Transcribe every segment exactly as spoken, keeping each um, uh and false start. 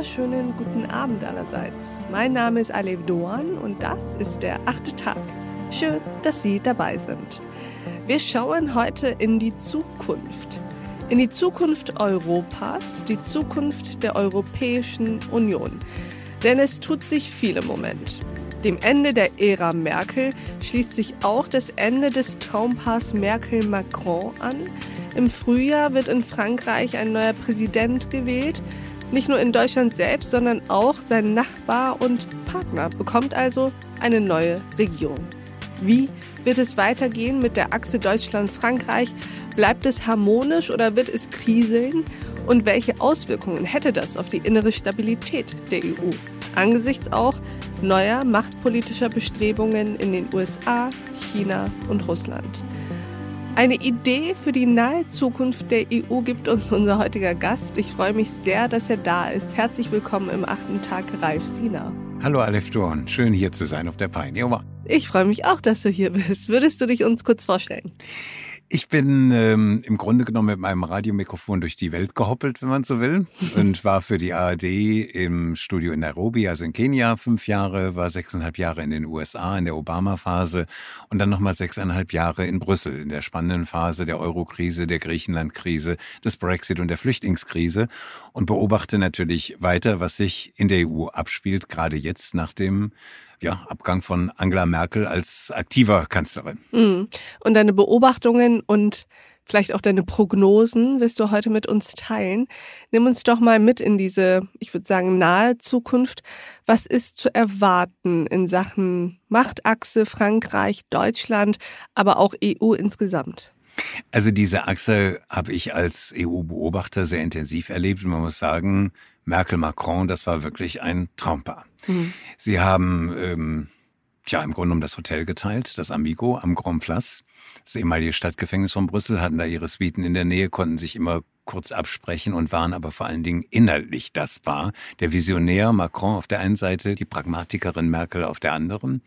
wunderschönen guten Abend allerseits. Mein Name ist Alev Doan und das ist der achte Tag. Schön, dass Sie dabei sind. Wir schauen heute in die Zukunft. In die Zukunft Europas, die Zukunft der Europäischen Union. Denn es tut sich viel im Moment. Dem Ende der Ära Merkel schließt sich auch das Ende des Traumpaars Merkel-Macron an. Im Frühjahr wird in Frankreich ein neuer Präsident gewählt. Nicht nur in Deutschland selbst, sondern auch sein Nachbar und Partner bekommt also eine neue Regierung. Wie wird es weitergehen mit der Achse Deutschland-Frankreich? Bleibt es harmonisch oder wird es kriseln? Und welche Auswirkungen hätte das auf die innere Stabilität der E U? Angesichts auch neuer machtpolitischer Bestrebungen in den U S A, China und Russland. Eine Idee für die nahe Zukunft der E U gibt uns unser heutiger Gast. Ich freue mich sehr, dass er da ist. Herzlich willkommen im achten Tag, Ralf Siener. Hallo Alev Doan, schön hier zu sein auf der Pioneer One. Ich freue mich auch, dass du hier bist. Würdest du dich uns kurz vorstellen? Ich bin ähm, im Grunde genommen mit meinem Radiomikrofon durch die Welt gehoppelt, wenn man so will, und war für die A R D im Studio in Nairobi, also in Kenia, fünf Jahre, war sechseinhalb Jahre in den U S A in der Obama-Phase und dann nochmal sechseinhalb Jahre in Brüssel in der spannenden Phase der Euro-Krise, der Griechenland-Krise, des Brexit und der Flüchtlingskrise und beobachte natürlich weiter, was sich in der E U abspielt, gerade jetzt nach dem Ja, Abgang von Angela Merkel als aktiver Kanzlerin. Und deine Beobachtungen und vielleicht auch deine Prognosen wirst du heute mit uns teilen. Nimm uns doch mal mit in diese, ich würde sagen, nahe Zukunft. Was ist zu erwarten in Sachen Machtachse Frankreich, Deutschland, aber auch E U insgesamt? Also diese Achse habe ich als E U-Beobachter sehr intensiv erlebt. Und man muss sagen, Merkel-Macron, das war wirklich ein Traumpaar. Mhm. Sie haben ähm, tja, im Grunde genommen das Hotel geteilt, das Amigo am Grand Place. Das ehemalige Stadtgefängnis von Brüssel, hatten da ihre Suiten in der Nähe, konnten sich immer kurz absprechen und waren aber vor allen Dingen inhaltlich das Paar. Der Visionär Macron auf der einen Seite, die Pragmatikerin Merkel auf der anderen.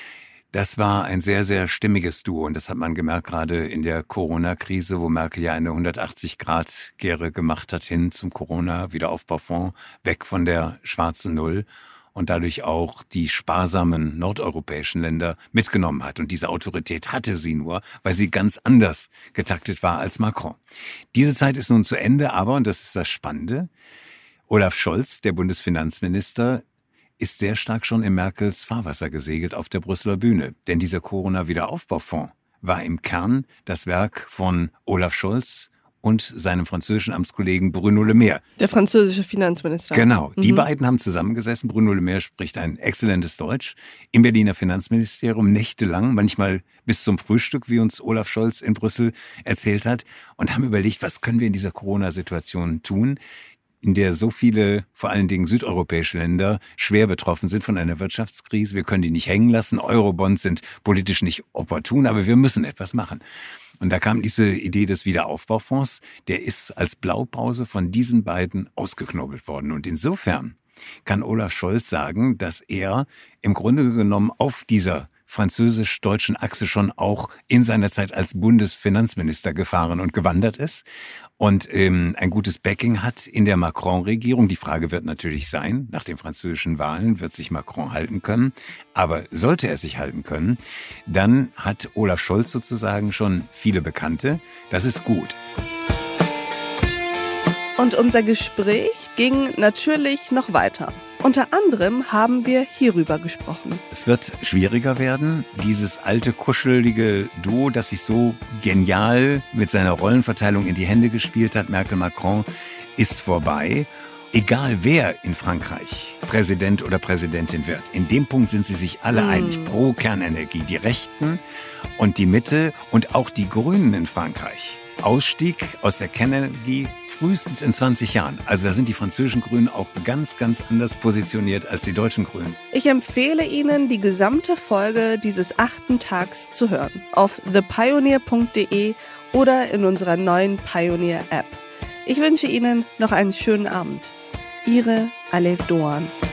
Das war ein sehr, sehr stimmiges Duo und das hat man gemerkt, gerade in der Corona-Krise, wo Merkel ja eine hundertachtzig-Grad-Kehre gemacht hat hin zum Corona-Wiederaufbaufonds, weg von der schwarzen Null und dadurch auch die sparsamen nordeuropäischen Länder mitgenommen hat. Und diese Autorität hatte sie nur, weil sie ganz anders getaktet war als Macron. Diese Zeit ist nun zu Ende, aber, und das ist das Spannende, Olaf Scholz, der Bundesfinanzminister, ist sehr stark schon in Merkels Fahrwasser gesegelt auf der Brüsseler Bühne. Denn dieser Corona-Wiederaufbaufonds war im Kern das Werk von Olaf Scholz und seinem französischen Amtskollegen Bruno Le Maire. Der französische Finanzminister. Genau, die mhm. beiden haben zusammengesessen. Bruno Le Maire spricht ein exzellentes Deutsch im Berliner Finanzministerium, nächtelang, manchmal bis zum Frühstück, wie uns Olaf Scholz in Brüssel erzählt hat, und haben überlegt, was können wir in dieser Corona-Situation tun, in der so viele, vor allen Dingen südeuropäische Länder, schwer betroffen sind von einer Wirtschaftskrise. Wir können die nicht hängen lassen. Eurobonds sind politisch nicht opportun, aber wir müssen etwas machen. Und da kam diese Idee des Wiederaufbaufonds, der ist als Blaupause von diesen beiden ausgeknobelt worden. Und insofern kann Olaf Scholz sagen, dass er im Grunde genommen auf dieser französisch-deutschen Achse schon auch in seiner Zeit als Bundesfinanzminister gefahren und gewandert ist und ähm, ein gutes Backing hat in der Macron-Regierung. Die Frage wird natürlich sein, nach den französischen Wahlen wird sich Macron halten können. Aber sollte er sich halten können, dann hat Olaf Scholz sozusagen schon viele Bekannte. Das ist gut. Und unser Gespräch ging natürlich noch weiter. Unter anderem haben wir hierüber gesprochen. Es wird schwieriger werden. Dieses alte, kuschelige Duo, das sich so genial mit seiner Rollenverteilung in die Hände gespielt hat, Merkel-Macron, ist vorbei. Egal wer in Frankreich Präsident oder Präsidentin wird, in dem Punkt sind sie sich alle mm. einig. Pro Kernenergie, die Rechten und die Mitte und auch die Grünen in Frankreich. Ausstieg aus der Kernenergie frühestens in zwanzig Jahren. Also da sind die französischen Grünen auch ganz, ganz anders positioniert als die deutschen Grünen. Ich empfehle Ihnen, die gesamte Folge dieses achten Tags zu hören. Auf the pioneer punkt de oder in unserer neuen Pioneer-App. Ich wünsche Ihnen noch einen schönen Abend. Ihre Alev Doan.